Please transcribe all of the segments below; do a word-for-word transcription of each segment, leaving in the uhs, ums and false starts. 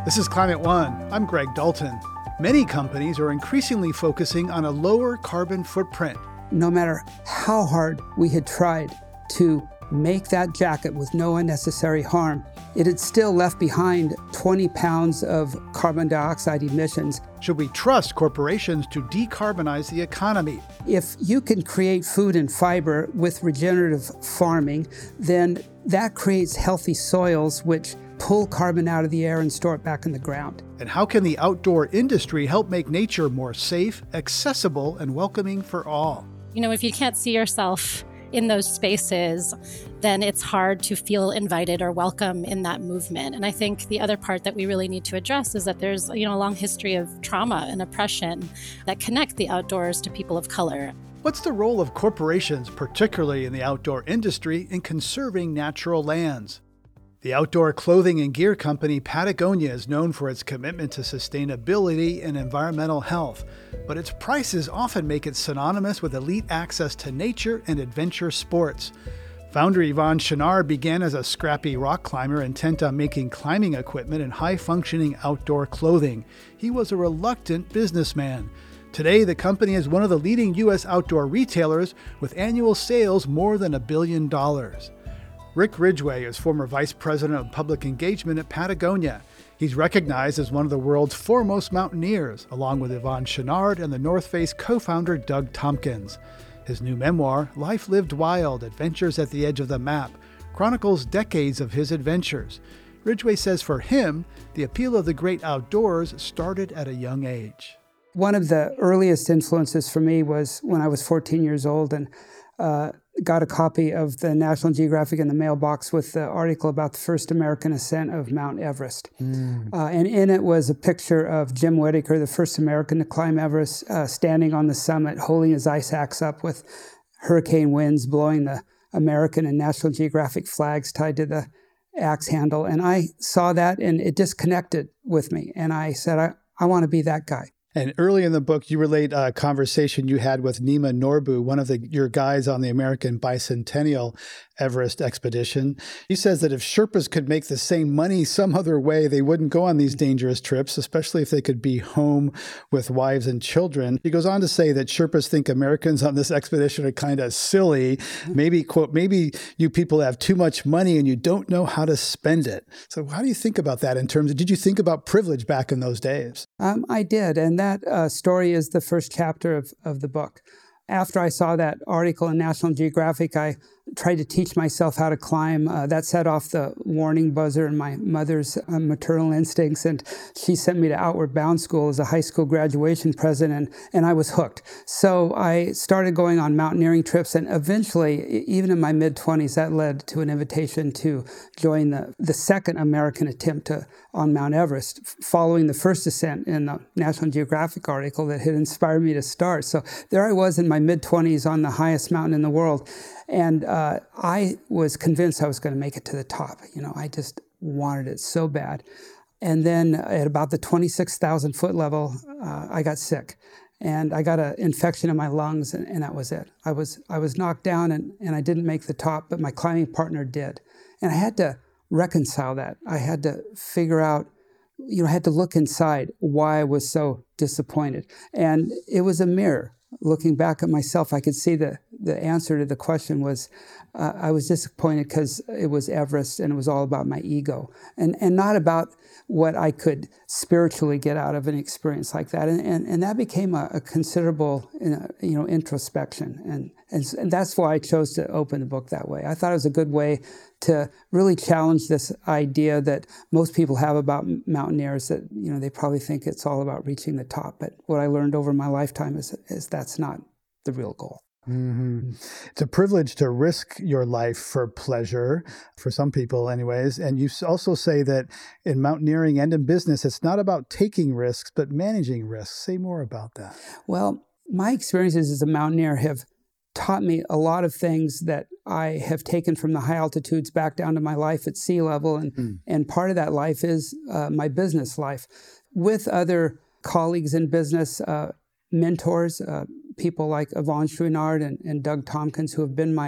This is Climate One. I'm Greg Dalton. Many companies are increasingly focusing on a lower carbon footprint. No matter how hard we had tried to make that jacket with no unnecessary harm, it had still left behind twenty pounds of carbon dioxide emissions. Should we trust corporations to decarbonize the economy? If you can create food and fiber with regenerative farming, then that creates healthy soils which pull carbon out of the air and store it back in the ground. And how can the outdoor industry help make nature more safe, accessible, and welcoming for all? You know, if you can't see yourself in those spaces, then it's hard to feel invited or welcome in that movement. And I think the other part that we really need to address is that there's, you know, a long history of trauma and oppression that connect the outdoors to people of color. What's the role of corporations, particularly in the outdoor industry, in conserving natural lands? The outdoor clothing and gear company Patagonia is known for its commitment to sustainability and environmental health, but its prices often make it synonymous with elite access to nature and adventure sports. Founder Yvon Chouinard began as a scrappy rock climber intent on making climbing equipment and high-functioning outdoor clothing. He was a reluctant businessman. Today, the company is one of the leading U S outdoor retailers with annual sales more than a billion dollars. Rick Ridgway is former vice president of public engagement at Patagonia. He's recognized as one of the world's foremost mountaineers, along with Yvon Chouinard and the North Face co-founder Doug Tompkins. His new memoir, Life Lived Wild: Adventures at the Edge of the Map, chronicles decades of his adventures. Ridgway says for him, the appeal of the great outdoors started at a young age. One of the earliest influences for me was when I was fourteen years old and uh, got a copy of the National Geographic in the mailbox with the article about the first American ascent of Mount Everest. Mm. Uh, and in it was a picture of Jim Whittaker, the first American to climb Everest, uh, standing on the summit, holding his ice axe up with hurricane winds blowing the American and National Geographic flags tied to the axe handle. And I saw that and it just connected with me. And I said, I, I want to be that guy. And early in the book, you relate a conversation you had with Nima Norbu, one of the, your guides on the American Bicentennial Everest expedition. He says that if Sherpas could make the same money some other way, they wouldn't go on these dangerous trips, especially if they could be home with wives and children. He goes on to say that Sherpas think Americans on this expedition are kind of silly. Maybe, quote, maybe you people have too much money and you don't know how to spend it. So how do you think about that in terms of, did you think about privilege back in those days? Um, I did. And that uh, story is the first chapter of, of the book. After I saw that article in National Geographic, I tried to teach myself how to climb. Uh, that set off the warning buzzer in my mother's uh, maternal instincts, and she sent me to Outward Bound School as a high school graduation present, and, and I was hooked. So I started going on mountaineering trips, and eventually, even in my mid-twenties, that led to an invitation to join the, the second American attempt to, on Mount Everest, following the first ascent in the National Geographic article that had inspired me to start. So there I was in my mid-twenties on the highest mountain in the world. And uh, I was convinced I was going to make it to the top. You know, I just wanted it so bad. And then at about the twenty-six thousand foot level, uh, I got sick. And I got an infection in my lungs, and, and that was it. I was I was knocked down, and, and I didn't make the top, but my climbing partner did. And I had to reconcile that. I had to figure out, you know, I had to look inside why I was so disappointed. And it was a mirror. Looking back at myself, I could see the, the answer to the question was uh, I was disappointed because it was Everest and it was all about my ego and, and not about what I could spiritually get out of an experience like that. And, and, and that became a, a considerable you know, introspection. And, and, and that's why I chose to open the book that way. I thought it was a good way to really challenge this idea that most people have about mountaineers, that you know they probably think it's all about reaching the top. But what I learned over my lifetime is, is that's not the real goal. Mm-hmm. It's a privilege to risk your life for pleasure, for some people anyways. And you also say that in mountaineering and in business, it's not about taking risks, but managing risks. Say more about that. Well, my experiences as a mountaineer have taught me a lot of things that I have taken from the high altitudes back down to my life at sea level. And, mm. and part of that life is uh, my business life. With other colleagues in business, uh, mentors, uh, people like Yvon Chouinard and, and Doug Tompkins, who have been my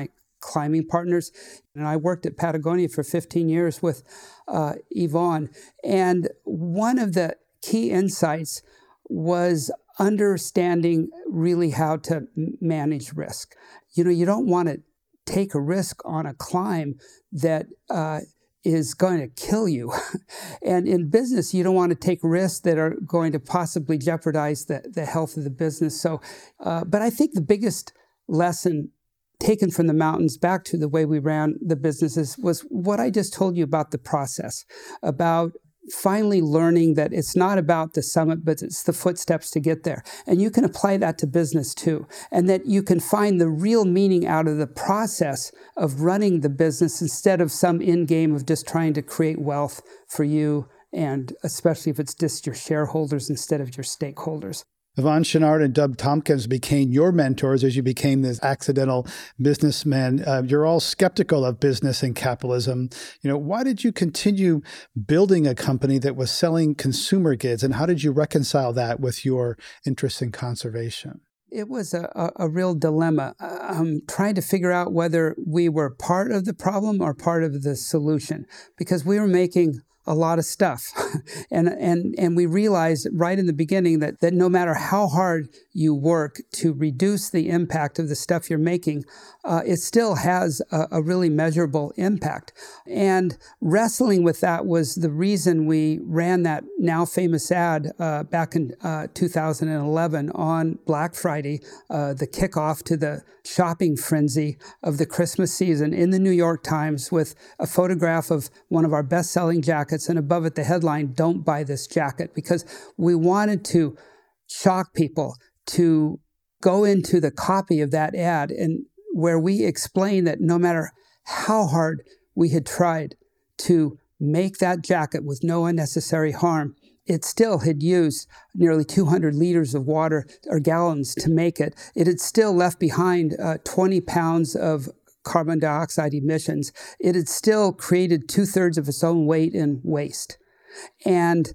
climbing partners. And I worked at Patagonia for fifteen years with uh, Yvonne. And one of the key insights was understanding really how to manage risk. You know, you don't want to take a risk on a climb that uh, is going to kill you. And in business, you don't want to take risks that are going to possibly jeopardize the, the health of the business. So, uh, but I think the biggest lesson taken from the mountains back to the way we ran the businesses was what I just told you about the process, about finally learning that it's not about the summit, but it's the footsteps to get there. And you can apply that to business too. And that you can find the real meaning out of the process of running the business instead of some end game of just trying to create wealth for you, and especially if it's just your shareholders instead of your stakeholders. Yvon Chouinard and Doug Tompkins became your mentors as you became this accidental businessman. Uh, you're all skeptical of business and capitalism. You know, why did you continue building a company that was selling consumer goods, and how did you reconcile that with your interest in conservation? It was a, a, a real dilemma, um, trying to figure out whether we were part of the problem or part of the solution, because we were making a lot of stuff. and and and we realized right in the beginning that, that no matter how hard you work to reduce the impact of the stuff you're making, uh, it still has a, a really measurable impact. And wrestling with that was the reason we ran that now famous ad uh, back in uh, two thousand eleven on Black Friday, uh, the kickoff to the shopping frenzy of the Christmas season, in the New York Times, with a photograph of one of our best-selling jackets, and above it the headline, "Don't buy this jacket," because we wanted to shock people to go into the copy of that ad, and where we explained that no matter how hard we had tried to make that jacket with no unnecessary harm, it still had used nearly two hundred liters of water or gallons to make it. It had still left behind uh, twenty pounds of carbon dioxide emissions. It had still created two-thirds of its own weight in waste. And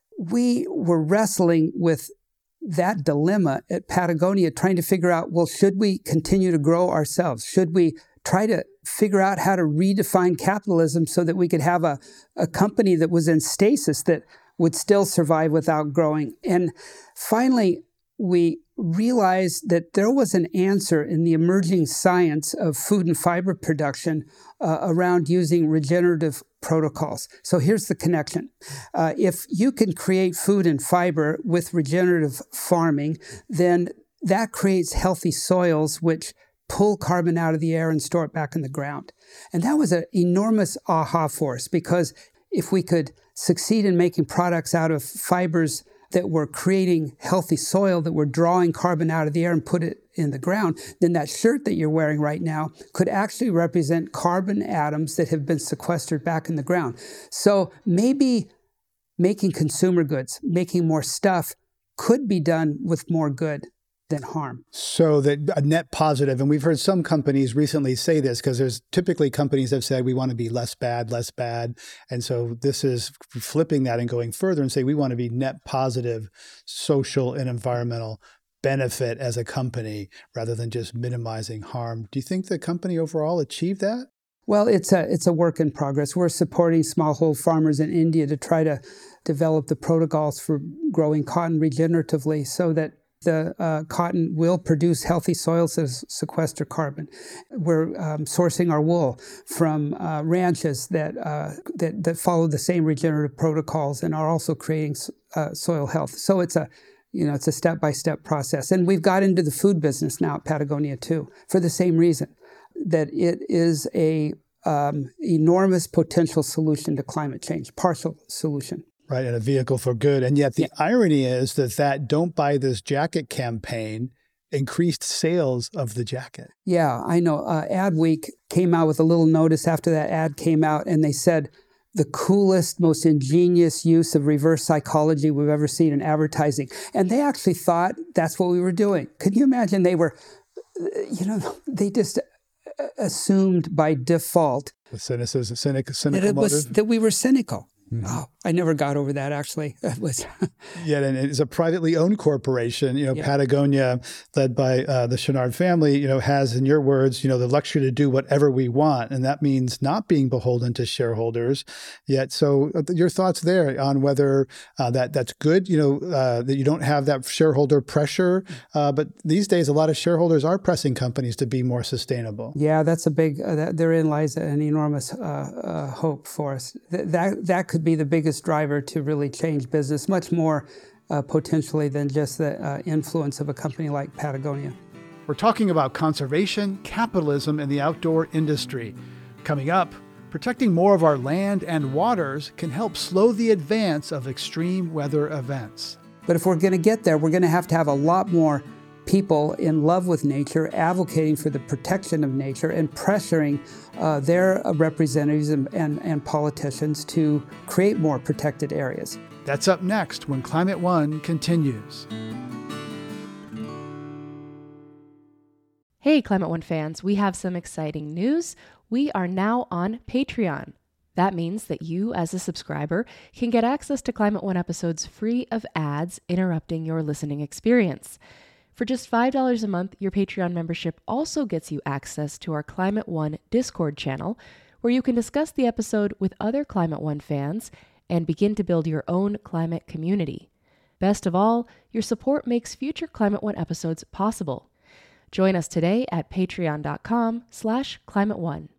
we were wrestling with that dilemma at Patagonia, trying to figure out, well, should we continue to grow ourselves? Should we try to figure out how to redefine capitalism so that we could have a, a company that was in stasis that would still survive without growing? And finally, we realized that there was an answer in the emerging science of food and fiber production uh, around using regenerative protocols. So here's the connection. Uh, if you can create food and fiber with regenerative farming, then that creates healthy soils, which pull carbon out of the air and store it back in the ground. And that was an enormous aha for us, because if we could succeed in making products out of fibers that were creating healthy soil, that were drawing carbon out of the air and put it in the ground, then that shirt that you're wearing right now could actually represent carbon atoms that have been sequestered back in the ground. So maybe making consumer goods, making more stuff, could be done with more good than harm. So that a net positive, and we've heard some companies recently say this, because there's typically companies have said we want to be less bad, less bad. And so this is flipping that and going further and say we want to be net positive social and environmental benefit as a company rather than just minimizing harm. Do you think the company overall achieved that? Well, it's a it's a work in progress. We're supporting smallholder farmers in India to try to develop the protocols for growing cotton regeneratively so that the uh, cotton will produce healthy soils that sequester carbon. We're um, sourcing our wool from uh, ranches that, uh, that that follow the same regenerative protocols and are also creating uh, soil health. So it's a you know it's a step-by-step process. And we've got into the food business now at Patagonia too, for the same reason, that it is a um, enormous potential solution to climate change, partial solution. Right, and a vehicle for good. And yet the yeah. irony is that that Don't Buy This Jacket campaign increased sales of the jacket. Yeah, I know. Uh, Adweek came out with a little notice after that ad came out, and they said, the coolest, most ingenious use of reverse psychology we've ever seen in advertising. And they actually thought that's what we were doing. Could you imagine? They were, you know, they just assumed by default With cynicism, cynic, cynical that, it was, motive. that we were cynical. Mm-hmm. Oh, I never got over that, actually. It was Yeah, and it's a privately owned corporation. You know, Yeah. Patagonia, led by uh, the Chouinard family, you know, has, in your words, you know, the luxury to do whatever we want. And that means not being beholden to shareholders yet. So uh, your thoughts there on whether uh, that that's good, you know, uh, that you don't have that shareholder pressure. Uh, but these days, a lot of shareholders are pressing companies to be more sustainable. Yeah, that's a big, uh, that, therein lies an enormous uh, uh, hope for us. Th- that, that could be the biggest driver to really change business, much more uh, potentially than just the uh, influence of a company like Patagonia. We're talking about conservation, capitalism, and the outdoor industry. Coming up, protecting more of our land and waters can help slow the advance of extreme weather events. But if we're going to get there, we're going to have to have a lot more people in love with nature, advocating for the protection of nature and pressuring uh, their representatives and, and, and politicians to create more protected areas. That's up next when Climate One continues. Hey, Climate One fans, we have some exciting news. We are now on Patreon. That means that you, as a subscriber, can get access to Climate One episodes free of ads interrupting your listening experience. For just five dollars a month, your Patreon membership also gets you access to our Climate One Discord channel, where you can discuss the episode with other Climate One fans and begin to build your own climate community. Best of all, your support makes future Climate One episodes possible. Join us today at patreon.com slash Climate One.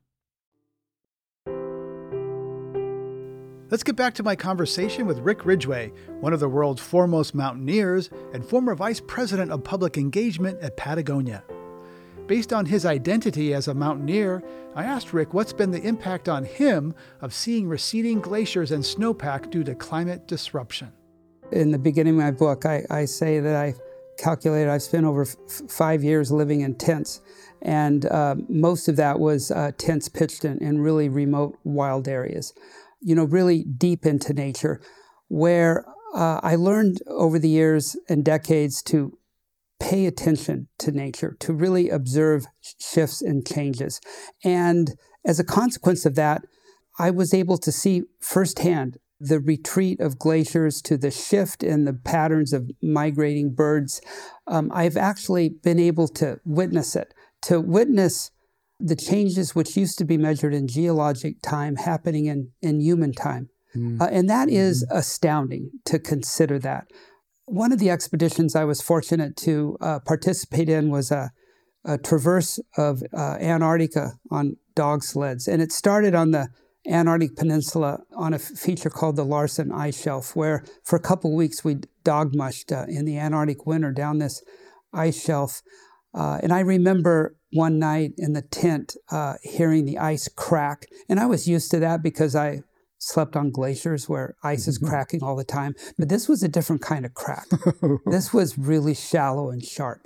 Let's get back to my conversation with Rick Ridgway, one of the world's foremost mountaineers and former vice president of public engagement at Patagonia. Based on his identity as a mountaineer, I asked Rick what's been the impact on him of seeing receding glaciers and snowpack due to climate disruption. In the beginning of my book, I, I say that I calculated I've spent over f- five years living in tents, and uh, most of that was uh, tents pitched in, in really remote, wild areas. You know, really deep into nature, where uh, I learned over the years and decades to pay attention to nature, to really observe shifts and changes. And as a consequence of that, I was able to see firsthand the retreat of glaciers to the shift in the patterns of migrating birds. Um, I've actually been able to witness it, to witness the changes which used to be measured in geologic time happening in, in human time. Mm. Uh, and that mm-hmm. is astounding to consider that. One of the expeditions I was fortunate to uh, participate in was a, a traverse of uh, Antarctica on dog sleds. And it started on the Antarctic Peninsula on a f- feature called the Larsen Ice Shelf, where for a couple weeks we dog mushed uh, in the Antarctic winter down this ice shelf. Uh, and I remember one night in the tent uh, hearing the ice crack. And I was used to that because I slept on glaciers where ice is cracking all the time. But this was a different kind of crack. This was really shallow and sharp.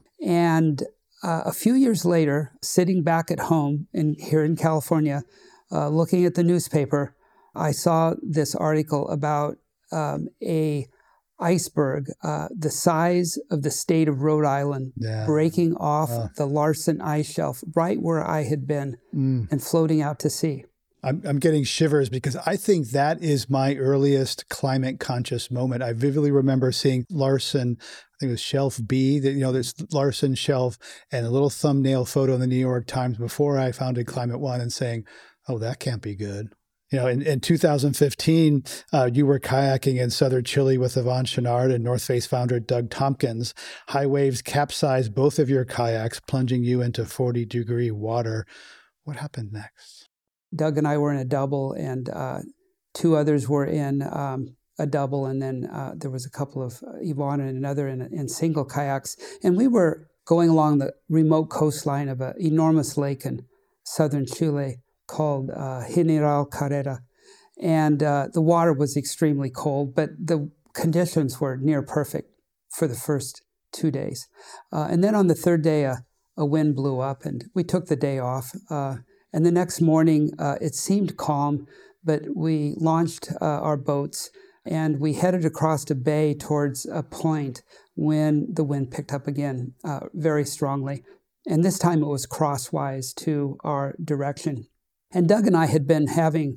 And uh, a few years later, sitting back at home in, here in California, uh, looking at the newspaper, I saw this article about um, a iceberg, uh, the size of the state of Rhode Island, yeah. breaking off uh. the Larsen Ice Shelf right where I had been mm. and floating out to sea. I'm, I'm getting shivers because I think that is my earliest climate conscious moment. I vividly remember seeing Larsen, I think it was Shelf B, that, you know, this Larsen Shelf, and a little thumbnail photo in the New York Times before I founded Climate One, and saying, oh, that can't be good. You know, in, in two thousand fifteen, uh, you were kayaking in southern Chile with Yvon Chouinard and North Face founder Doug Tompkins. High waves capsized both of your kayaks, plunging you into forty degree water. What happened next? Doug and I were in a double, and uh, two others were in um, a double, and then uh, there was a couple of uh, Yvon and another in, in single kayaks. And we were going along the remote coastline of an enormous lake in southern Chile called uh, General Carrera. And uh, the water was extremely cold, but the conditions were near perfect for the first two days. Uh, and then on the third day, uh, a wind blew up, and we took the day off. Uh, and the next morning, uh, it seemed calm, but we launched uh, our boats, and we headed across a bay towards a point when the wind picked up again uh, very strongly. And this time it was crosswise to our direction. And Doug and I had been having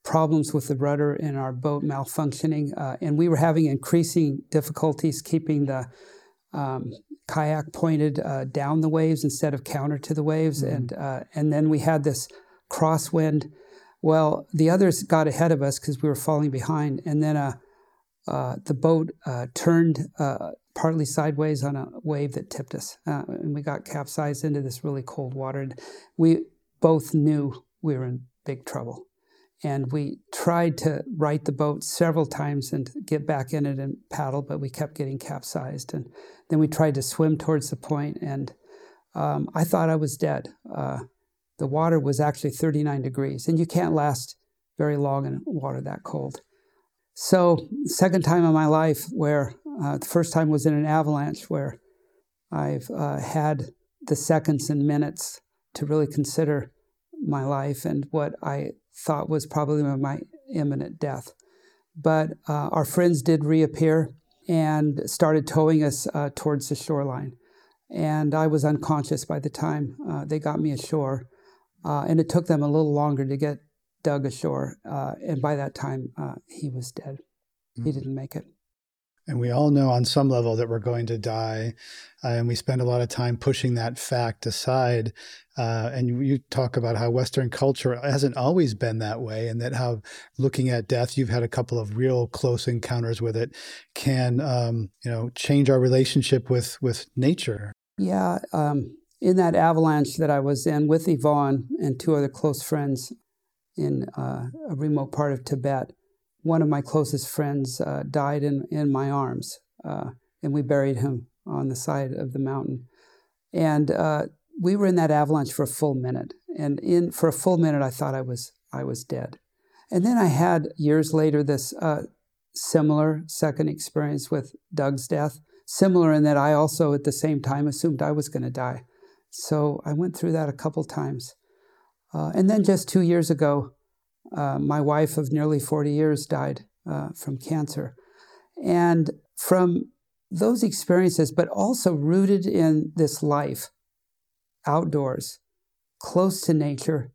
problems with the rudder in our boat malfunctioning, uh, and we were having increasing difficulties keeping the um, kayak pointed uh, down the waves instead of counter to the waves, mm-hmm. and uh, and then we had this crosswind. Well, the others got ahead of us because we were falling behind, and then uh, uh, the boat uh, turned uh, partly sideways on a wave that tipped us, uh, and we got capsized into this really cold water. And we both knew we were in big trouble. And we tried to right the boat several times and get back in it and paddle, but we kept getting capsized. And then we tried to swim towards the point, and um, I thought I was dead. Uh, the water was actually thirty-nine degrees, and you can't last very long in water that cold. So, second time in my life where, uh, the first time was in an avalanche where I've uh, had the seconds and minutes to really consider my life and what I thought was probably my imminent death. But uh, our friends did reappear and started towing us uh, towards the shoreline. And I was unconscious by the time uh, they got me ashore. Uh, and it took them a little longer to get Doug ashore. Uh, and by that time, uh, he was dead. Mm-hmm. He didn't make it. And we all know on some level that we're going to die. Uh, and we spend a lot of time pushing that fact aside. Uh, and you, you talk about how Western culture hasn't always been that way, and that how looking at death, you've had a couple of real close encounters with it, can um, you know, change our relationship with, with nature. Yeah. Um, in that avalanche that I was in with Yvonne and two other close friends in uh, a remote part of Tibet, one of my closest friends uh, died in, in my arms, uh, and we buried him on the side of the mountain. And uh, we were in that avalanche for a full minute, and in for a full minute, I thought I was I was dead. And then I had years later this uh, similar second experience with Doug's death, similar in that I also at the same time assumed I was going to die. So I went through that a couple times, uh, and then just two years ago. Uh, my wife of nearly forty years died uh, from cancer. And from those experiences, but also rooted in this life, outdoors, close to nature,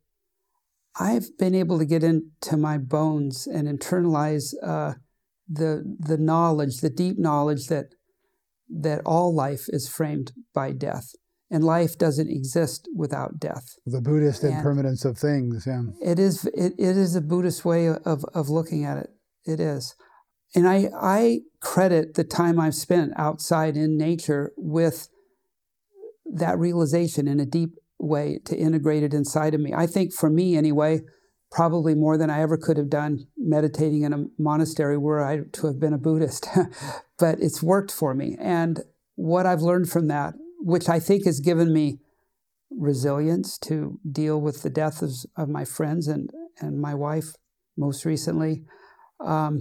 I've been able to get into my bones and internalize uh, the the knowledge, the deep knowledge that that all life is framed by death. And life doesn't exist without death. The Buddhist and impermanence of things, yeah. It is it, it is a Buddhist way of, of looking at it. It is. And I, I credit the time I've spent outside in nature with that realization in a deep way to integrate it inside of me. I think for me anyway, probably more than I ever could have done meditating in a monastery were I to have been a Buddhist. But it's worked for me. And what I've learned from that, which I think has given me resilience to deal with the death of, of my friends and, and my wife most recently, um,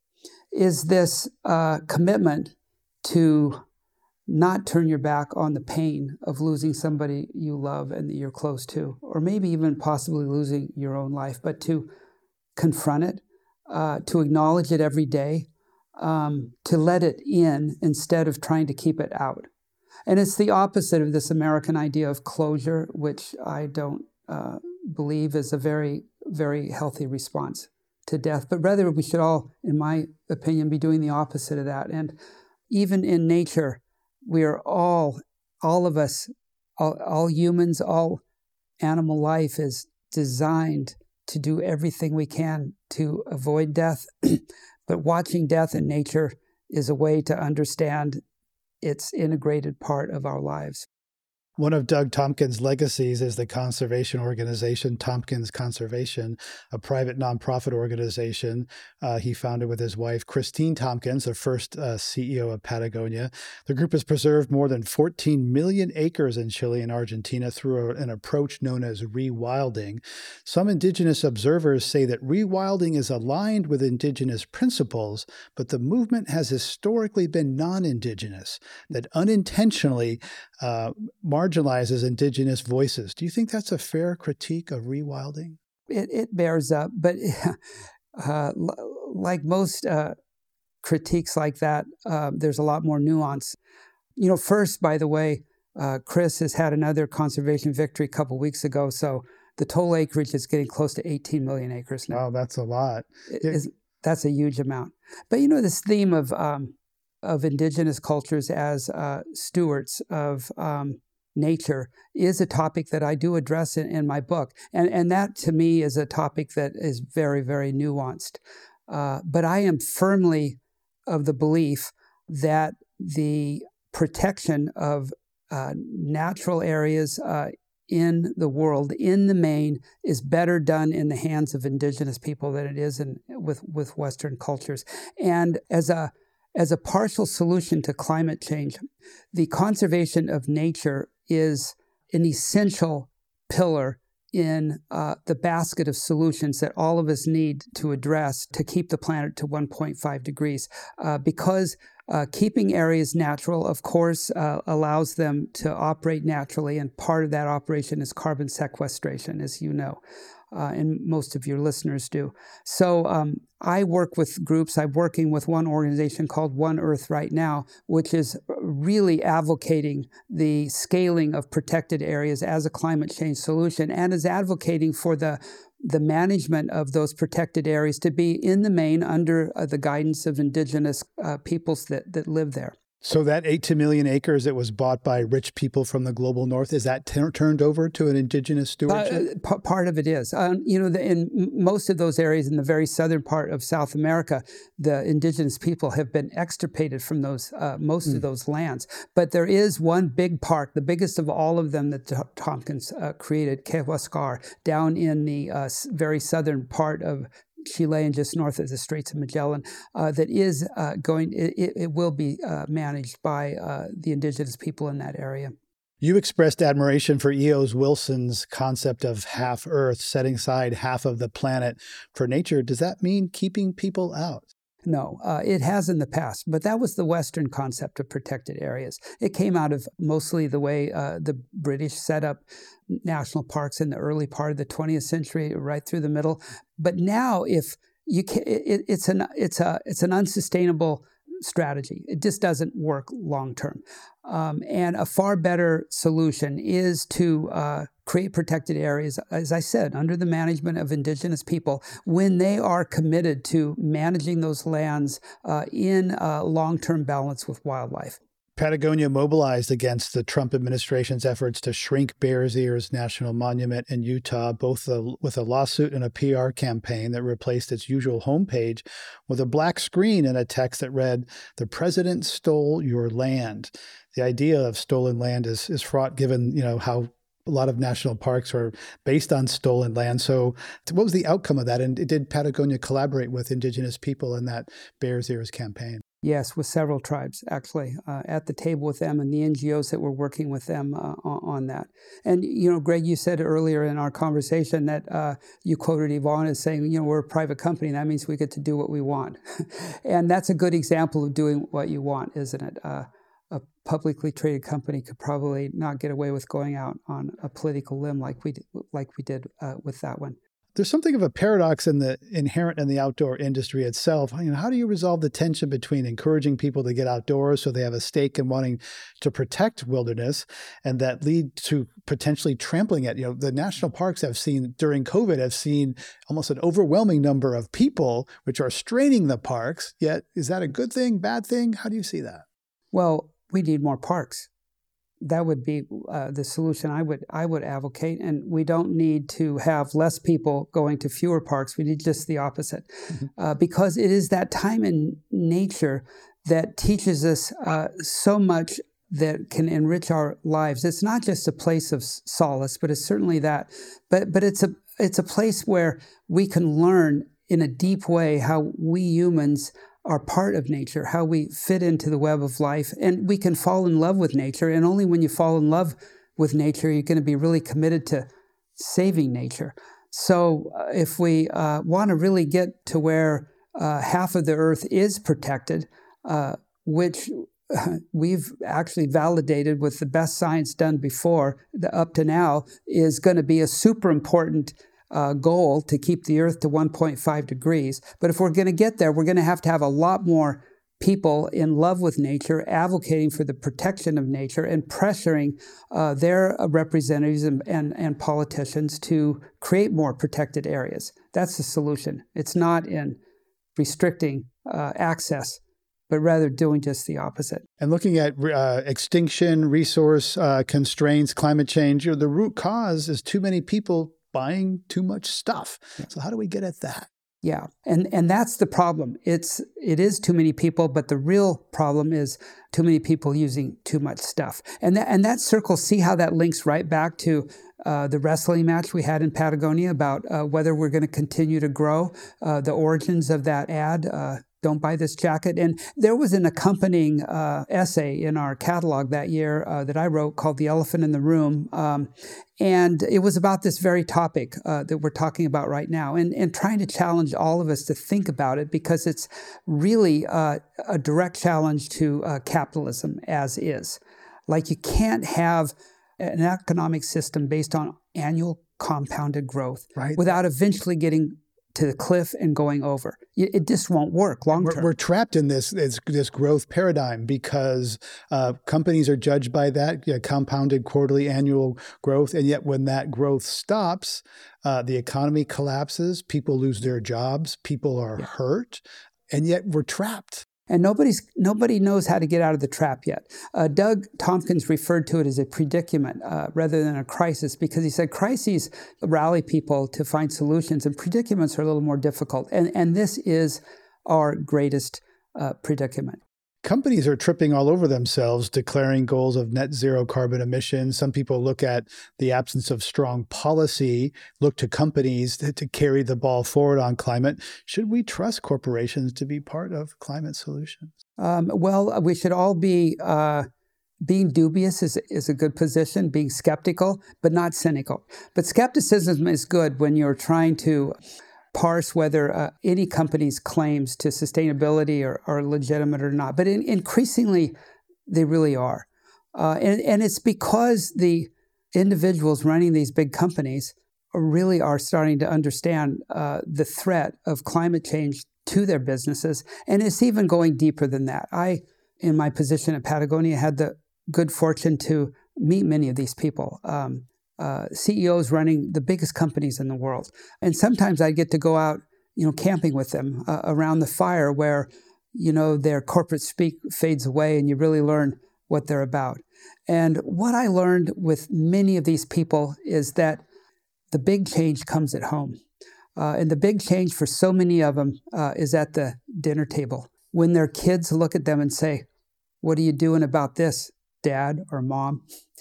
is this uh, commitment to not turn your back on the pain of losing somebody you love and that you're close to, or maybe even possibly losing your own life, but to confront it, uh, to acknowledge it every day, um, to let it in instead of trying to keep it out. And it's the opposite of this American idea of closure, which I don't uh, believe is a very, very healthy response to death. But rather, we should all, in my opinion, be doing the opposite of that. And even in nature, we are all, all of us, all, all humans, all animal life is designed to do everything we can to avoid death. But watching death in nature is a way to understand its integrated part of our lives. One of Doug Tompkins' legacies is the conservation organization, Tompkins Conservation, a private nonprofit organization uh, he founded with his wife, Christine Tompkins, the first uh, C E O of Patagonia. The group has preserved more than fourteen million acres in Chile and Argentina through a, an approach known as rewilding. Some indigenous observers say that rewilding is aligned with indigenous principles, but the movement has historically been non-indigenous, that unintentionally uh, marginalizes indigenous voices. Do you think that's a fair critique of rewilding? It, it bears up, but uh, like most uh, critiques like that, uh, there's a lot more nuance. You know, first, by the way, uh, Chris has had another conservation victory a couple weeks ago, so The total acreage is getting close to eighteen million acres now. Wow, that's a lot. Is, that's a huge amount. But you know, this theme of um, of indigenous cultures as uh, stewards of um, nature is a topic that I do address in, in my book. And, and that, to me, is a topic that is very, very nuanced. Uh, but I am firmly of the belief that the protection of uh, natural areas uh, in the world, in the main, is better done in the hands of indigenous people than it is in, with, with Western cultures. And as a As a partial solution to climate change, the conservation of nature is an essential pillar in uh, the basket of solutions that all of us need to address to keep the planet to one point five degrees. Uh, because uh, keeping areas natural, of course, uh, allows them to operate naturally, and part of that operation is carbon sequestration, as you know. Uh, and most of your listeners do. So um, I work with groups. I'm working with one organization called One Earth right now, which is really advocating the scaling of protected areas as a climate change solution, and is advocating for the the management of those protected areas to be, in the main, under uh, the guidance of indigenous uh, peoples that, that live there. So that eight to million acres that was bought by rich people from the global north, is that t- turned over to an indigenous stewardship? Uh, p- part of it is. Um, you know, the, in most of those areas in the very southern part of South America, the indigenous people have been extirpated from those uh, most mm. of those lands. But there is one big park, the biggest of all of them that Tompkins uh, created, Quehuascar, down in the uh, very southern part of Chile and just north of the Straits of Magellan, uh, that is uh, going, it, it will be uh, managed by uh, the indigenous people in that area. You expressed admiration for E O Wilson's concept of half Earth, setting aside half of the planet for nature. Does that mean keeping people out? No, uh, it has in the past, but that was the Western concept of protected areas. It came out of mostly the way uh, the British set up national parks in the early part of the twentieth century, right through the middle. But now, if you can, it, it's an it's a it's an unsustainable strategy. It just doesn't work long term. Um, and a far better solution is to uh, create protected areas, as I said, under the management of indigenous people, when they are committed to managing those lands uh, in uh, long-term balance with wildlife. Patagonia mobilized against the Trump administration's efforts to shrink Bears Ears National Monument in Utah, both a, with a lawsuit and a P R campaign that replaced its usual homepage with a black screen and a text that read, "The president stole your land." The idea of stolen land is, is fraught, given, you know, how a lot of national parks are based on stolen land. So what was the outcome of that? And did Patagonia collaborate with indigenous people in that Bears Ears campaign? Yes, with several tribes, actually, uh, at the table with them and the N G Os that were working with them uh, on, on that. And, you know, Greg, you said earlier in our conversation that uh, you quoted Yvonne as saying, you know, we're a private company, and that means we get to do what we want. And that's a good example of doing what you want, isn't it? Uh, a publicly traded company could probably not get away with going out on a political limb like we did, like we did uh, with that one. There's something of a paradox in the inherent in the outdoor industry itself. You know, how do you resolve the tension between encouraging people to get outdoors so they have a stake in wanting to protect wilderness, and that lead to potentially trampling it? You know, the national parks have seen during COVID have seen almost an overwhelming number of people, which are straining the parks. Yet, is that a good thing, bad thing? How do you see that? Well, we need more parks. That would be uh, the solution I would I would advocate. And we don't need to have less people going to fewer parks. We need just the opposite. Mm-hmm. Uh, because it is that time in nature that teaches us uh, so much that can enrich our lives. It's not just a place of solace, but it's certainly that. But but it's a it's a place where we can learn in a deep way how we humans are part of nature, how we fit into the web of life, and we can fall in love with nature. And only when you fall in love with nature, you're going to be really committed to saving nature. So uh, if we uh, want to really get to where uh, half of the earth is protected, uh, which uh, we've actually validated with the best science done before, the, up to now, is going to be a super important Uh, goal to keep the Earth to one point five degrees. But if we're going to get there, we're going to have to have a lot more people in love with nature, advocating for the protection of nature, and pressuring uh, their representatives and, and, and politicians to create more protected areas. That's the solution. It's not in restricting uh, access, but rather doing just the opposite. And looking at uh, extinction, resource uh, constraints, climate change, you know, the root cause is too many people buying too much stuff. So how do we get at that? Yeah, and and that's the problem. It's it is too many people, but the real problem is too many people using too much stuff. And that and that circle, see how that links right back to uh, the wrestling match we had in Patagonia about uh, whether we're going to continue to grow. Uh, the origins of that ad. Uh, Don't buy this jacket. And there was an accompanying uh, essay in our catalog that year uh, that I wrote called The Elephant in the Room. Um, and it was about this very topic uh, that we're talking about right now, and, and trying to challenge all of us to think about it, because it's really uh, a direct challenge to uh, capitalism as is. Like, you can't have an economic system based on annual compounded growth, right, without eventually getting to the cliff and going over. It just won't work long term. We're, we're trapped in this, this this growth paradigm because uh, companies are judged by that, you know, compounded quarterly annual growth. And yet when that growth stops, uh, the economy collapses, people lose their jobs, people are yeah. hurt, and yet we're trapped. And nobody's nobody knows how to get out of the trap yet. Uh, Doug Tompkins referred to it as a predicament uh, rather than a crisis, because he said crises rally people to find solutions, and predicaments are a little more difficult. And, and this is our greatest uh, predicament. Companies are tripping all over themselves, declaring goals of net zero carbon emissions. Some people look at the absence of strong policy, look to companies to, to carry the ball forward on climate. Should we trust corporations to be part of climate solutions? Um, well, we should all be, uh, being dubious is, is a good position, being skeptical, but not cynical. But skepticism is good when you're trying to parse whether uh, any company's claims to sustainability are, are legitimate or not. But in, increasingly, they really are. Uh, and, and it's because the individuals running these big companies really are starting to understand uh, the threat of climate change to their businesses. And it's even going deeper than that. I, in my position at Patagonia, had the good fortune to meet many of these people. Um, Uh, C E Os running the biggest companies in the world. And sometimes I get to go out, you know, camping with them uh, around the fire where, you know, their corporate speak fades away and you really learn what they're about. And what I learned with many of these people is that the big change comes at home. Uh, and the big change for so many of them uh, is at the dinner table. When their kids look at them and say, "What are you doing about this, Dad or Mom?"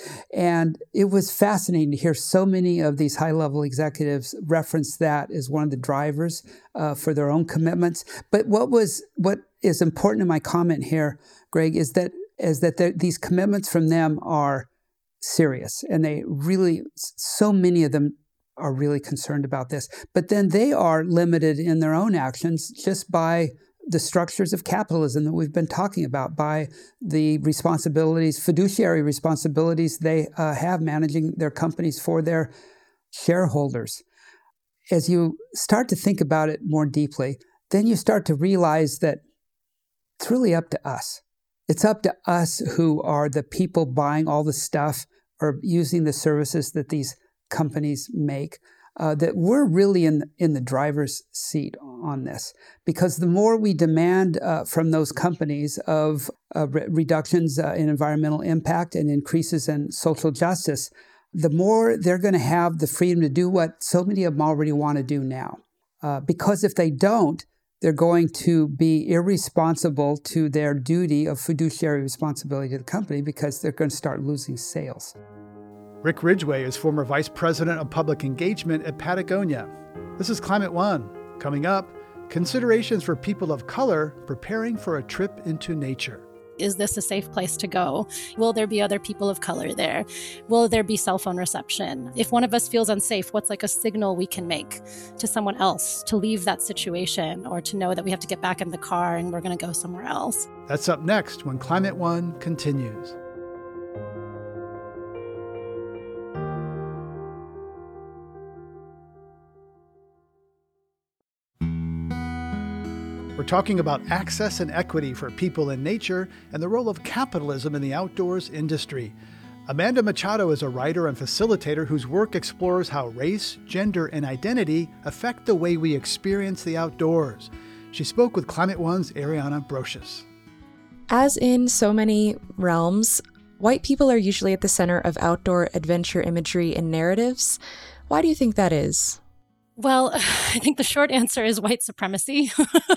And it was fascinating to hear so many of these high-level executives reference that as one of the drivers uh, for their own commitments. But what was what is important in my comment here, Greg, is that is that these commitments from them are serious, and they really, so many of them are really concerned about this. But then they are limited in their own actions just by the structures of capitalism that we've been talking about, by the responsibilities, fiduciary responsibilities they uh, have managing their companies for their shareholders. As you start to think about it more deeply, then you start to realize that it's really up to us. It's up to us who are the people buying all the stuff or using the services that these companies make. Uh, that we're really in in the driver's seat on this, because the more we demand uh, from those companies of uh, re- reductions uh, in environmental impact and increases in social justice, the more they're going to have the freedom to do what so many of them already want to do now. Uh, because if they don't, they're going to be irresponsible to their duty of fiduciary responsibility to the company, because they're going to start losing sales. Rick Ridgway is former Vice President of Public Engagement at Patagonia. This is Climate One. Coming up, considerations for people of color preparing for a trip into nature. Is this a safe place to go? Will there be other people of color there? Will there be cell phone reception? If one of us feels unsafe, what's like a signal we can make to someone else to leave that situation, or to know that we have to get back in the car and we're going to go somewhere else? That's up next when Climate One continues. We're We're talking about access and equity for people in nature and the role of capitalism in the outdoors industry. Amanda Machado is a writer and facilitator whose work explores how race, gender, and identity affect the way we experience the outdoors. She spoke with Climate One's Ariana Brocious. As in so many realms, white people are usually at the center of outdoor adventure imagery and narratives. Why do you think that is? Well, I think the short answer is white supremacy.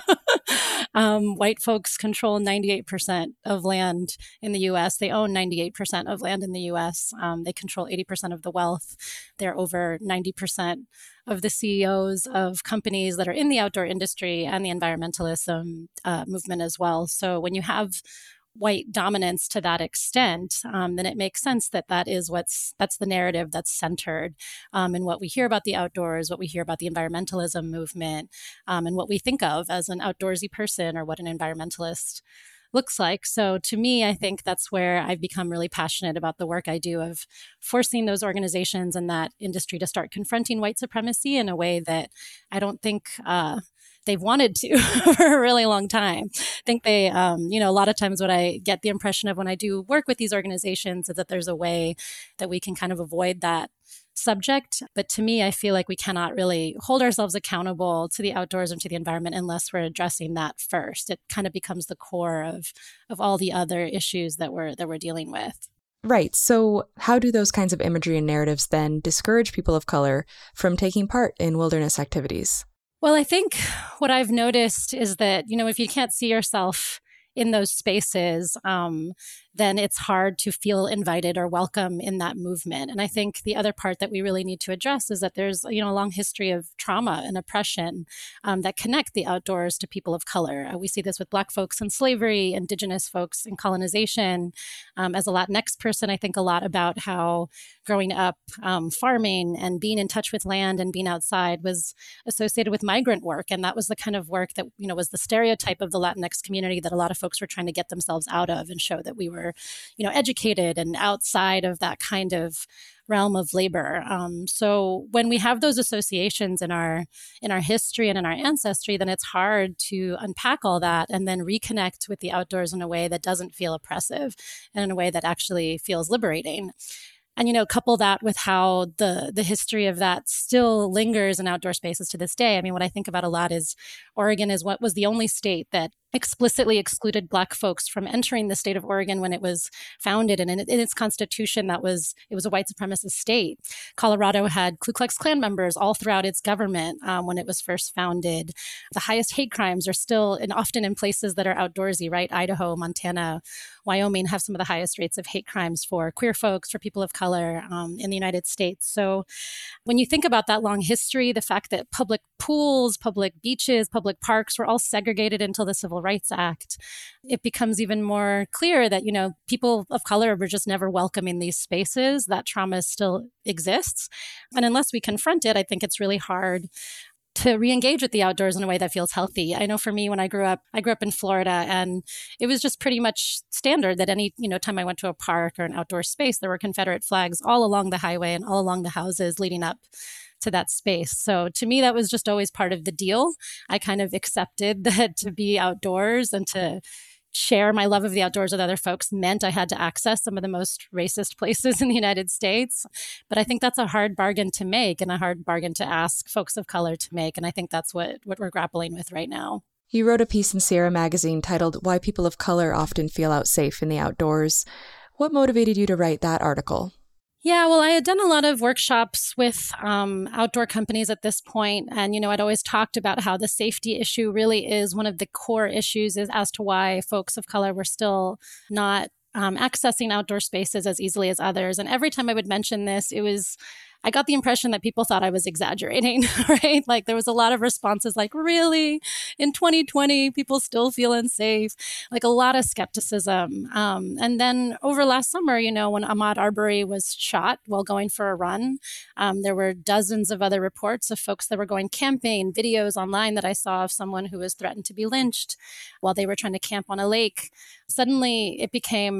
um, white folks control ninety-eight percent of land in the U S. They own ninety-eight percent of land in the U S. Um, they control eighty percent of the wealth. They're over ninety percent of the C E Os of companies that are in the outdoor industry and the environmentalism uh, movement as well. So when you have white dominance to that extent, um, then it makes sense that that is what's that's the narrative that's centered um, in what we hear about the outdoors, what we hear about the environmentalism movement, um, and what we think of as an outdoorsy person or what an environmentalist looks like. So to me, I think that's where I've become really passionate about the work I do of forcing those organizations and that industry to start confronting white supremacy in a way that I don't think uh, they've wanted to for a really long time. I think they, um, you know, a lot of times what I get the impression of when I do work with these organizations is that there's a way that we can kind of avoid that subject. But to me, I feel like we cannot really hold ourselves accountable to the outdoors and to the environment unless we're addressing that first. It kind of becomes the core of of all the other issues that we're that we're dealing with. Right. So how do those kinds of imagery and narratives then discourage people of color from taking part in wilderness activities? Well, I think what I've noticed is that, you know, if you can't see yourself in those spaces, um, then it's hard to feel invited or welcome in that movement. And I think the other part that we really need to address is that there's, you know, a long history of trauma and oppression um, that connect the outdoors to people of color. Uh, we see this with Black folks in slavery, Indigenous folks in colonization. Um, as a Latinx person, I think a lot about how growing up um, farming and being in touch with land and being outside was associated with migrant work. And that was the kind of work that, you know, was the stereotype of the Latinx community that a lot of folks were trying to get themselves out of and show that we were, you know, educated and outside of that kind of realm of labor. Um, so when we have those associations in our in our history and in our ancestry, then it's hard to unpack all that and then reconnect with the outdoors in a way that doesn't feel oppressive and in a way that actually feels liberating. And, you know, couple that with how the the history of that still lingers in outdoor spaces to this day. I mean, what I think about a lot is Oregon is what was the only state that explicitly excluded Black folks from entering the state of Oregon when it was founded. And in, in its constitution, that was it was a white supremacist state. Colorado had Ku Klux Klan members all throughout its government um, when it was first founded. The highest hate crimes are still and often in places that are outdoorsy, right? Idaho, Montana, Wyoming have some of the highest rates of hate crimes for queer folks, for people of color um, in the United States. So when you think about that long history, the fact that public pools, public beaches, public parks were all segregated until the Civil Rights Act, it becomes even more clear that, you know, people of color were just never welcome in these spaces. That trauma still exists. And unless we confront it, I think it's really hard to re-engage with the outdoors in a way that feels healthy. I know for me, when I grew up, I grew up in Florida, and it was just pretty much standard that any, you know, time I went to a park or an outdoor space, there were Confederate flags all along the highway and all along the houses leading up to that space. So to me, that was just always part of the deal. I kind of accepted that to be outdoors and to share my love of the outdoors with other folks meant I had to access some of the most racist places in the United States. But I think that's a hard bargain to make and a hard bargain to ask folks of color to make. And I think that's what, what we're grappling with right now. You wrote a piece in Sierra Magazine titled "Why People of Color Often Feel Outsafe in the Outdoors." What motivated you to write that article? Yeah, well, I had done a lot of workshops with um, outdoor companies at this point. And, you know, I'd always talked about how the safety issue really is one of the core issues is as to why folks of color were still not um, accessing outdoor spaces as easily as others. And every time I would mention this, it was, I got the impression that people thought I was exaggerating, right? Like there was a lot of responses like, really? In twenty twenty, people still feel unsafe? Like a lot of skepticism. Um, and then over last summer, you know, when Ahmaud Arbery was shot while going for a run, um, there were dozens of other reports of folks that were going camping, videos online that I saw of someone who was threatened to be lynched while they were trying to camp on a lake. Suddenly it became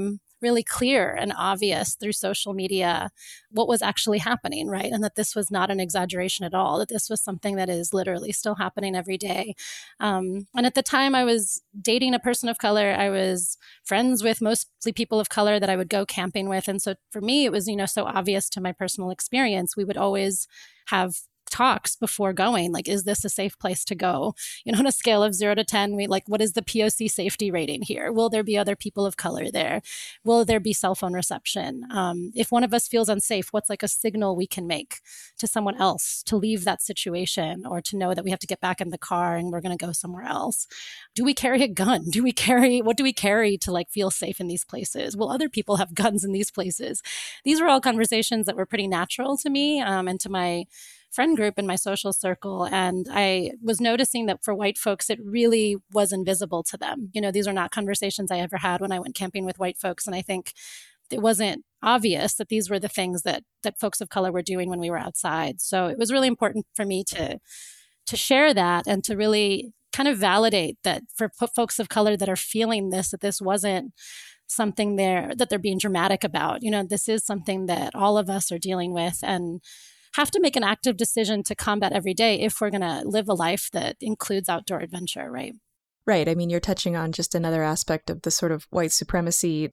really clear and obvious through social media what was actually happening, right? And that this was not an exaggeration at all, that this was something that is literally still happening every day. Um, and at the time I was dating a person of color, I was friends with mostly people of color that I would go camping with. And so for me, it was, you know, so obvious to my personal experience. We would always have talks before going, like, is this a safe place to go? You know, on a scale of zero to ten, we like, what is the P O C safety rating here? Will there be other people of color there? Will there be cell phone reception? Um, if one of us feels unsafe, what's like a signal we can make to someone else to leave that situation, or to know that we have to get back in the car and we're going to go somewhere else? Do we carry a gun? Do we carry, what do we carry to like feel safe in these places? Will other people have guns in these places? These were all conversations that were pretty natural to me um, and to my friend group in my social circle. And I was noticing that for white folks, it really was invisible to them. You know, these are not conversations I ever had when I went camping with white folks. And I think it wasn't obvious that these were the things that that folks of color were doing when we were outside. So it was really important for me to to share that and to really kind of validate that for p- folks of color that are feeling this, that this wasn't something there that they're being dramatic about. You know, this is something that all of us are dealing with and have to make an active decision to combat every day if we're going to live a life that includes outdoor adventure, right? Right. I mean, you're touching on just another aspect of the sort of white supremacy,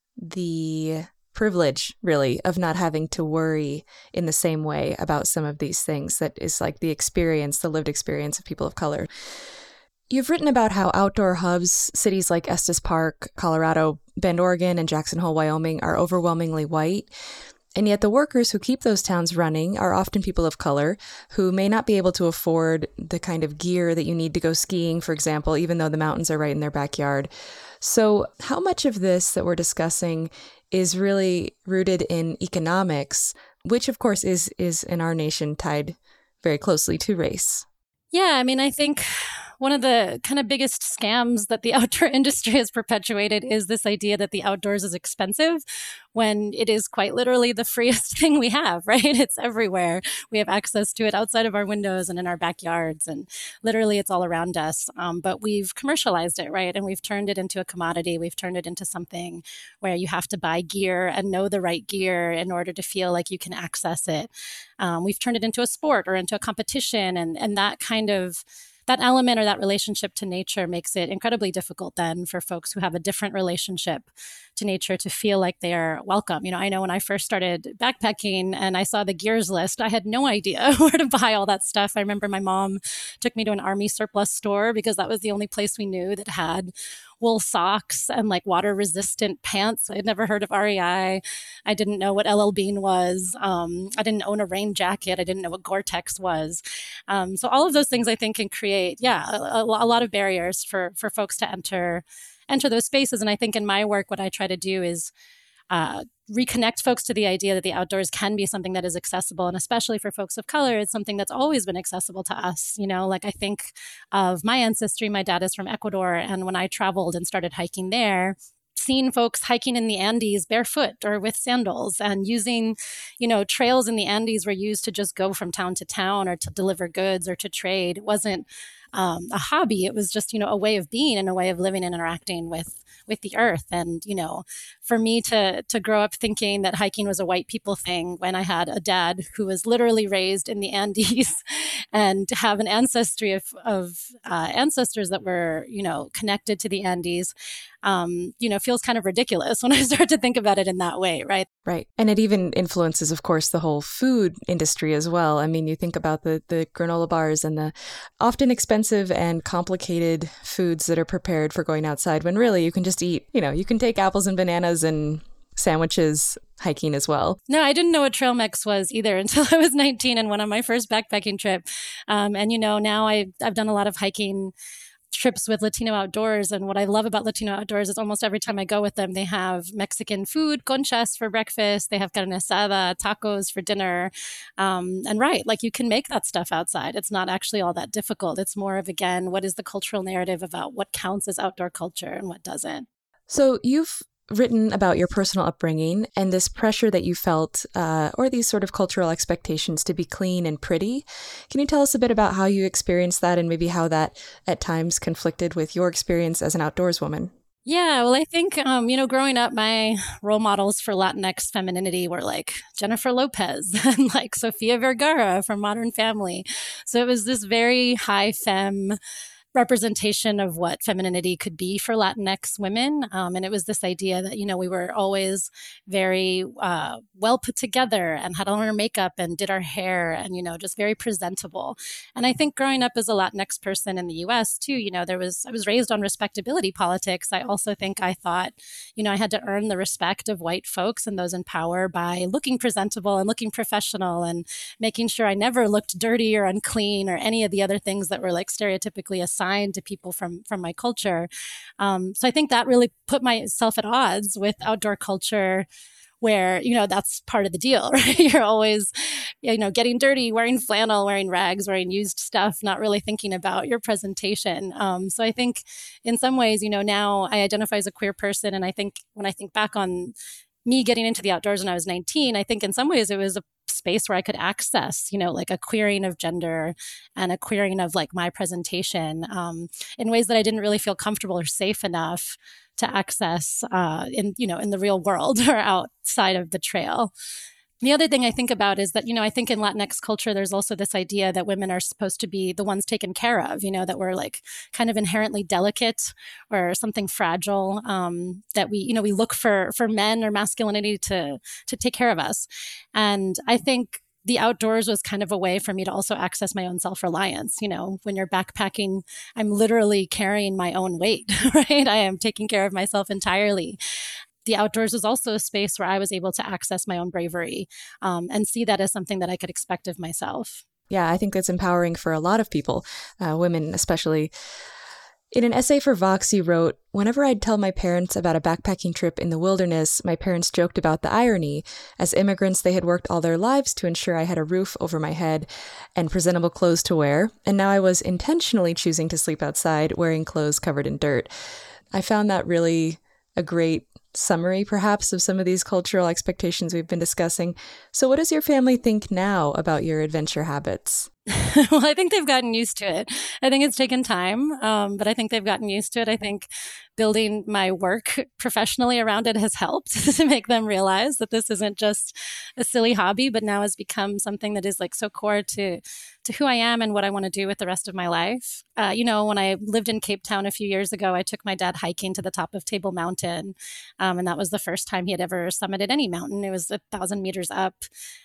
the privilege, really, of not having to worry in the same way about some of these things that is like the experience, the lived experience of people of color. You've written about how outdoor hubs, cities like Estes Park, Colorado, Bend, Oregon, and Jackson Hole, Wyoming, are overwhelmingly white. And yet the workers who keep those towns running are often people of color who may not be able to afford the kind of gear that you need to go skiing, for example, even though the mountains are right in their backyard. So how much of this that we're discussing is really rooted in economics, which of course is is in our nation tied very closely to race? Yeah, I mean, I think one of the kind of biggest scams that the outdoor industry has perpetuated is this idea that the outdoors is expensive, when it is quite literally the freest thing we have, right? It's everywhere. We have access to it outside of our windows and in our backyards, and literally it's all around us. Um, but we've commercialized it, right? And we've turned it into a commodity. We've turned it into something where you have to buy gear and know the right gear in order to feel like you can access it. Um, we've turned it into a sport or into a competition, and and that kind of that element or that relationship to nature makes it incredibly difficult then for folks who have a different relationship to nature to feel like they're welcome. You know, I know when I first started backpacking and I saw the gears list, I had no idea where to buy all that stuff. I remember my mom took me to an Army surplus store because that was the only place we knew that had wool socks and like water resistant pants. I had never heard of R E I. I didn't know what L L Bean was. Um, I didn't own a rain jacket. I didn't know what Gore-Tex was. Um, so all of those things I think can create, yeah, a, a lot of barriers for for folks to enter enter those spaces. And I think in my work, what I try to do is uh, reconnect folks to the idea that the outdoors can be something that is accessible. And especially for folks of color, it's something that's always been accessible to us. You know, like I think of my ancestry. My dad is from Ecuador. And when I traveled and started hiking there, seeing folks hiking in the Andes barefoot or with sandals, and using, you know, trails in the Andes were used to just go from town to town or to deliver goods or to trade. It wasn't um, a hobby. It was just, you know, a way of being and a way of living and interacting with with the earth. And, you know, for me to to grow up thinking that hiking was a white people thing when I had a dad who was literally raised in the Andes and have an ancestry of, of uh, ancestors that were, you know, connected to the Andes, um, you know, feels kind of ridiculous when I start to think about it in that way, right? Right. And it even influences, of course, the whole food industry as well. I mean, you think about the, the granola bars and the often expensive and complicated foods that are prepared for going outside, when really you can just eat, you know, you can take apples and bananas and sandwiches hiking as well. No, I didn't know what trail mix was either until I was nineteen and went on my first backpacking trip. Um, and, you know, now I, I've done a lot of hiking trips with Latino Outdoors. And what I love about Latino Outdoors is almost every time I go with them, they have Mexican food, conchas for breakfast. They have carne asada, tacos for dinner. Um, and right, like you can make that stuff outside. It's not actually all that difficult. It's more of, again, what is the cultural narrative about what counts as outdoor culture and what doesn't? So you've written about your personal upbringing and this pressure that you felt, uh, or these sort of cultural expectations to be clean and pretty. Can you tell us a bit about how you experienced that and maybe how that at times conflicted with your experience as an outdoors woman? Yeah, well, I think, um, you know, growing up, my role models for Latinx femininity were like Jennifer Lopez and like Sofia Vergara from Modern Family. So it was this very high femme representation of what femininity could be for Latinx women. Um, and it was this idea that, you know, we were always very uh, well put together and had on our makeup and did our hair and, you know, just very presentable. And I think growing up as a Latinx person in the U S too, you know, there was, I was raised on respectability politics. I also think I thought, you know, I had to earn the respect of white folks and those in power by looking presentable and looking professional and making sure I never looked dirty or unclean or any of the other things that were like stereotypically assigned to people from from my culture. Um, so I think that really put myself at odds with outdoor culture where, you know, that's part of the deal, right? You're always, you know, getting dirty, wearing flannel, wearing rags, wearing used stuff, not really thinking about your presentation. Um, so I think in some ways, you know, now I identify as a queer person. And I think when I think back on me getting into the outdoors when I was nineteen, I think in some ways it was a space where I could access, you know, like a queering of gender and a queering of like my presentation um, in ways that I didn't really feel comfortable or safe enough to access uh, in, you know, in the real world or outside of the trail. The other thing I think about is that, you know, I think in Latinx culture, there's also this idea that women are supposed to be the ones taken care of, you know, that we're like kind of inherently delicate or something fragile, um, that we, you know, we look for for men or masculinity to to take care of us. And I think the outdoors was kind of a way for me to also access my own self-reliance. You know, when you're backpacking, I'm literally carrying my own weight, right? I am taking care of myself entirely. The outdoors was also a space where I was able to access my own bravery um, and see that as something that I could expect of myself. Yeah, I think that's empowering for a lot of people, uh, women especially. In an essay for Vox, you wrote, "Whenever I'd tell my parents about a backpacking trip in the wilderness, my parents joked about the irony. As immigrants, they had worked all their lives to ensure I had a roof over my head and presentable clothes to wear, and now I was intentionally choosing to sleep outside, wearing clothes covered in dirt." I found that really a great summary, perhaps, of some of these cultural expectations we've been discussing. So what does your family think now about your adventure habits? Well, I think they've gotten used to it. I think it's taken time, um, but I think they've gotten used to it. I think building my work professionally around it has helped to make them realize that this isn't just a silly hobby, but now has become something that is like so core to to who I am and what I want to do with the rest of my life. Uh, you know, when I lived in Cape Town a few years ago, I took my dad hiking to the top of Table Mountain, um, and that was the first time he had ever summited any mountain. It was a thousand meters up.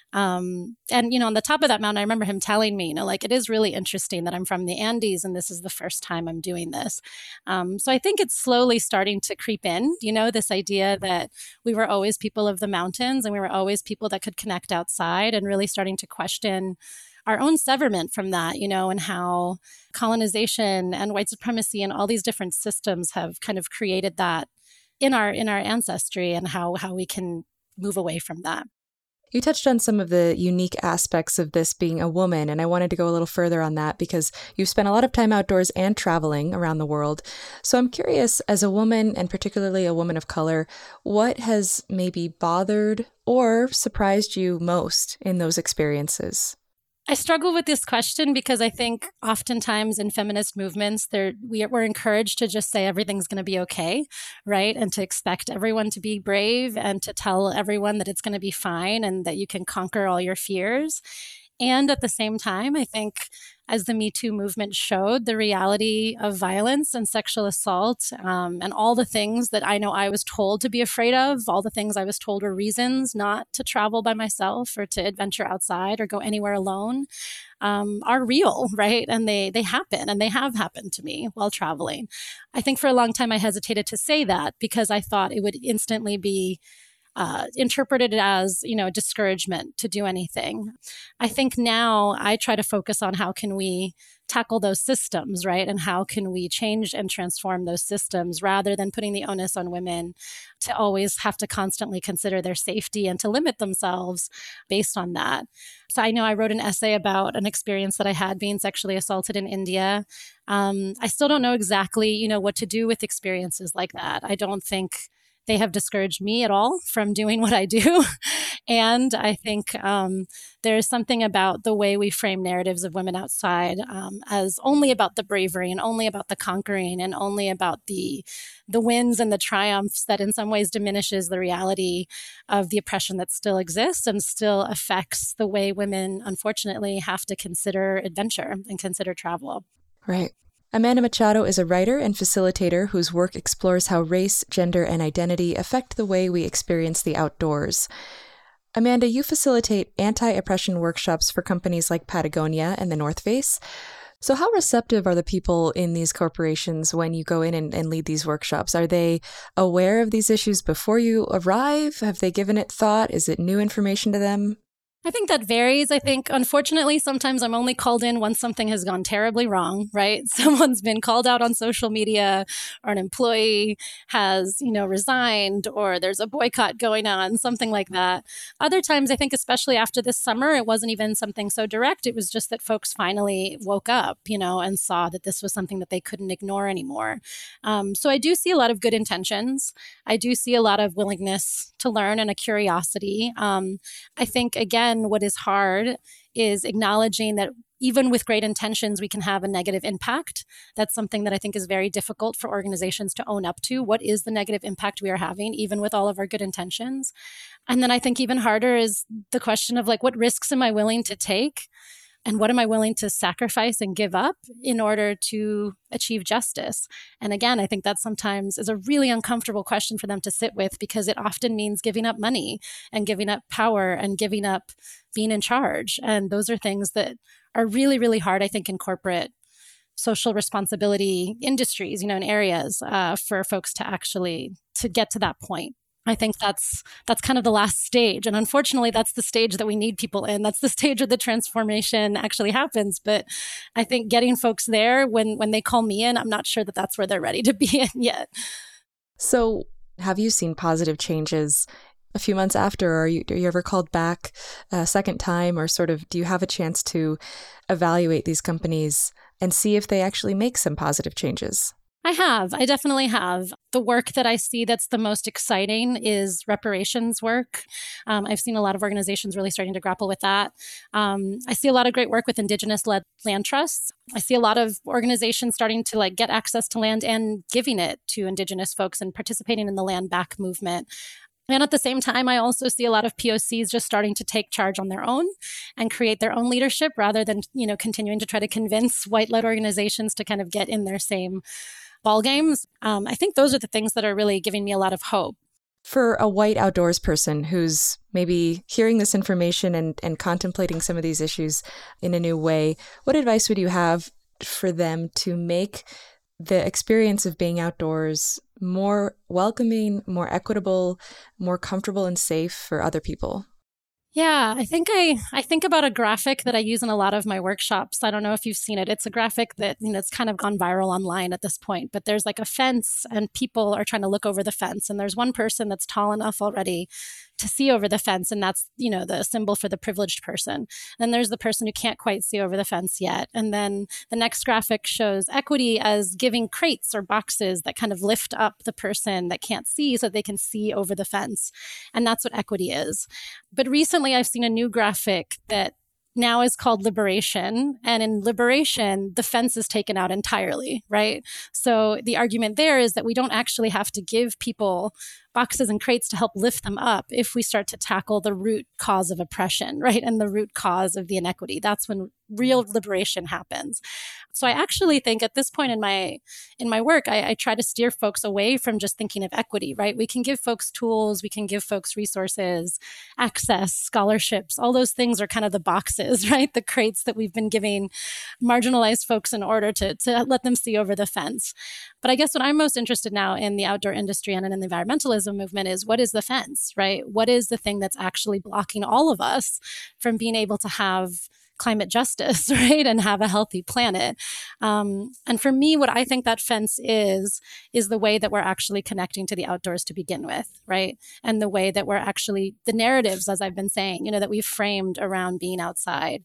Um, and, you know, on the top of that mountain, I remember him telling me, you know, like, it is really interesting that I'm from the Andes and this is the first time I'm doing this. Um, so I think it's slowly starting to creep in, you know, this idea that we were always people of the mountains and we were always people that could connect outside, and really starting to question our own severment from that, you know, and how colonization and white supremacy and all these different systems have kind of created that in our in our ancestry, and how how we can move away from that. You touched on some of the unique aspects of this being a woman, and I wanted to go a little further on that because you've spent a lot of time outdoors and traveling around the world. So I'm curious, as a woman, and particularly a woman of color, what has maybe bothered or surprised you most in those experiences? I struggle with this question because I think oftentimes in feminist movements, we, we're encouraged to just say everything's going to be okay, right? And to expect everyone to be brave and to tell everyone that it's going to be fine and that you can conquer all your fears. And at the same time, I think as the Me Too movement showed, the reality of violence and sexual assault um, and all the things that I know I was told to be afraid of, all the things I was told were reasons not to travel by myself or to adventure outside or go anywhere alone, um, are real, right? And they they happen, and they have happened to me while traveling. I think for a long time I hesitated to say that because I thought it would instantly be Uh, interpreted as, you know, discouragement to do anything. I think now I try to focus on how can we tackle those systems, right? And how can we change and transform those systems rather than putting the onus on women to always have to constantly consider their safety and to limit themselves based on that. So I know I wrote an essay about an experience that I had being sexually assaulted in India. Um, I still don't know exactly, you know, what to do with experiences like that. I don't think they have discouraged me at all from doing what I do. And I think um, there's something about the way we frame narratives of women outside um, as only about the bravery and only about the conquering and only about the the wins and the triumphs that in some ways diminishes the reality of the oppression that still exists and still affects the way women, unfortunately, have to consider adventure and consider travel. Right. Amanda Machado is a writer and facilitator whose work explores how race, gender, and identity affect the way we experience the outdoors. Amanda, you facilitate anti-oppression workshops for companies like Patagonia and the North Face. So how receptive are the people in these corporations when you go in and, and lead these workshops? Are they aware of these issues before you arrive? Have they given it thought? Is it new information to them? I think that varies. I think, unfortunately, sometimes I'm only called in once something has gone terribly wrong, right? Someone's been called out on social media, or an employee has, you know, resigned, or there's a boycott going on, something like that. Other times, I think, especially after this summer, it wasn't even something so direct. It was just that folks finally woke up, you know, and saw that this was something that they couldn't ignore anymore. Um, so I do see a lot of good intentions. I do see a lot of willingness to learn and a curiosity. Um, I think, again, what is hard is acknowledging that even with great intentions, we can have a negative impact. That's something that I think is very difficult for organizations to own up to. What is the negative impact we are having, even with all of our good intentions? And then I think even harder is the question of like, what risks am I willing to take? And what am I willing to sacrifice and give up in order to achieve justice? And again, I think that sometimes is a really uncomfortable question for them to sit with, because it often means giving up money and giving up power and giving up being in charge. And those are things that are really, really hard, I think, in corporate social responsibility industries, you know, in areas uh, for folks to actually to get to that point. I think that's that's kind of the last stage. And unfortunately, that's the stage that we need people in. That's the stage where the transformation actually happens. But I think getting folks there when, when they call me in, I'm not sure that that's where they're ready to be in yet. So have you seen positive changes a few months after? Are you, are you ever called back a second time, or sort of do you have a chance to evaluate these companies and see if they actually make some positive changes? I have. I definitely have. The work that I see that's the most exciting is reparations work. Um, I've seen a lot of organizations really starting to grapple with that. Um, I see a lot of great work with Indigenous-led land trusts. I see a lot of organizations starting to like get access to land and giving it to Indigenous folks and participating in the land back movement. And at the same time, I also see a lot of P O Cs just starting to take charge on their own and create their own leadership rather than, you know, continuing to try to convince white-led organizations to kind of get in their same ball games. Um, I think those are the things that are really giving me a lot of hope. For a white outdoors person who's maybe hearing this information and, and contemplating some of these issues in a new way, what advice would you have for them to make the experience of being outdoors more welcoming, more equitable, more comfortable and safe for other people? Yeah, I think I, I think about a graphic that I use in a lot of my workshops. I don't know if you've seen it. It's a graphic that, you know, it's kind of gone viral online at this point, but there's like a fence and people are trying to look over the fence. And there's one person that's tall enough already to see over the fence. And that's, you know, the symbol for the privileged person. Then there's the person who can't quite see over the fence yet. And then the next graphic shows equity as giving crates or boxes that kind of lift up the person that can't see so they can see over the fence. And that's what equity is. But recently I've seen a new graphic that now is called liberation. And in liberation, the fence is taken out entirely, right? So the argument there is that we don't actually have to give people boxes and crates to help lift them up if we start to tackle the root cause of oppression, right? And the root cause of the inequity. That's when real liberation happens. So I actually think at this point in my in my work, I, I try to steer folks away from just thinking of equity, right? We can give folks tools, we can give folks resources, access, scholarships. All those things are kind of the boxes, right? The crates that we've been giving marginalized folks in order to, to let them see over the fence. But I guess what I'm most interested now in the outdoor industry and in the environmentalism movement is, what is the fence, right? What is the thing that's actually blocking all of us from being able to have climate justice, right? And have a healthy planet. Um, and for me, what I think that fence is, is the way that we're actually connecting to the outdoors to begin with, right? And the way that we're actually, the narratives, as I've been saying, you know, that we've framed around being outside.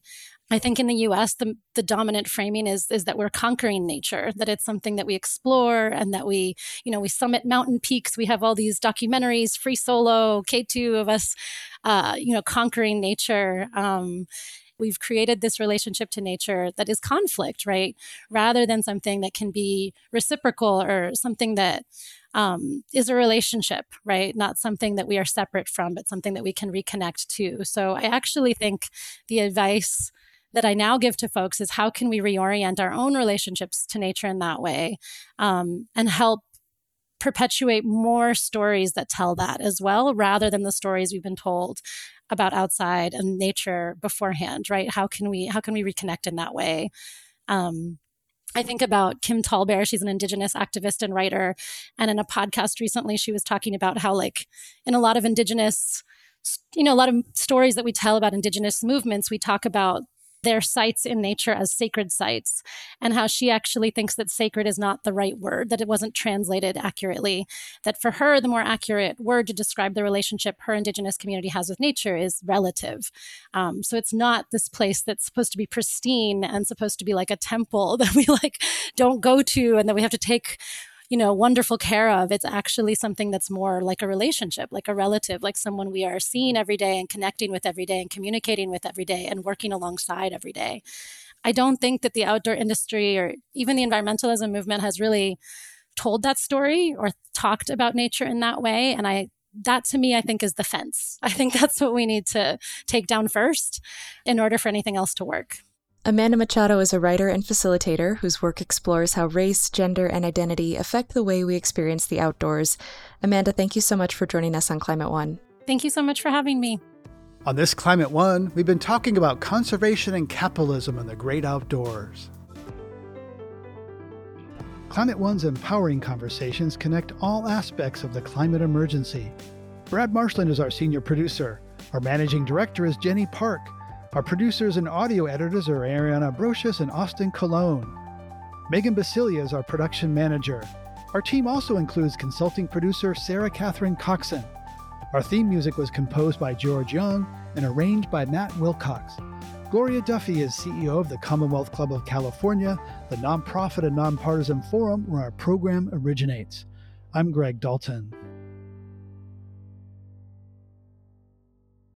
I think in the U S, the, the dominant framing is, is that we're conquering nature, that it's something that we explore and that we, you know, we summit mountain peaks. We have all these documentaries, Free Solo, K two of us, uh, you know, conquering nature. Um, we've created this relationship to nature that is conflict, right? Rather than something that can be reciprocal or something that um, is a relationship, right? Not something that we are separate from, but something that we can reconnect to. So I actually think the advice that I now give to folks is how can we reorient our own relationships to nature in that way, um, and help perpetuate more stories that tell that as well, rather than the stories we've been told about outside and nature beforehand, right? How can we how can we reconnect in that way? Um, I think about Kim Tallbear. She's an Indigenous activist and writer. And in a podcast recently, she was talking about how, like, in a lot of Indigenous, you know, a lot of stories that we tell about Indigenous movements, we talk about their sites in nature as sacred sites, and how she actually thinks that sacred is not the right word, that it wasn't translated accurately, that for her, the more accurate word to describe the relationship her Indigenous community has with nature is relative. Um, so it's not this place that's supposed to be pristine and supposed to be like a temple that we like don't go to and that we have to take, you know, wonderful care of. It's actually something that's more like a relationship, like a relative, like someone we are seeing every day and connecting with every day and communicating with every day and working alongside every day. I don't think that the outdoor industry or even the environmentalism movement has really told that story or talked about nature in that way. And I, that to me, I think is the fence. I think that's what we need to take down first in order for anything else to work. Amanda Machado is a writer and facilitator whose work explores how race, gender, and identity affect the way we experience the outdoors. Amanda, thank you so much for joining us on Climate One. Thank you so much for having me. On this Climate One, we've been talking about conservation and capitalism in the great outdoors. Climate One's empowering conversations connect all aspects of the climate emergency. Brad Marshland is our senior producer. Our managing director is Jenny Park. Our producers and audio editors are Ariana Brocious and Austin Colon. Megan Basilia is our production manager. Our team also includes consulting producer Sarah Catherine Coxon. Our theme music was composed by George Young and arranged by Matt Wilcox. Gloria Duffy is C E O of the Commonwealth Club of California, the nonprofit and nonpartisan forum where our program originates. I'm Greg Dalton.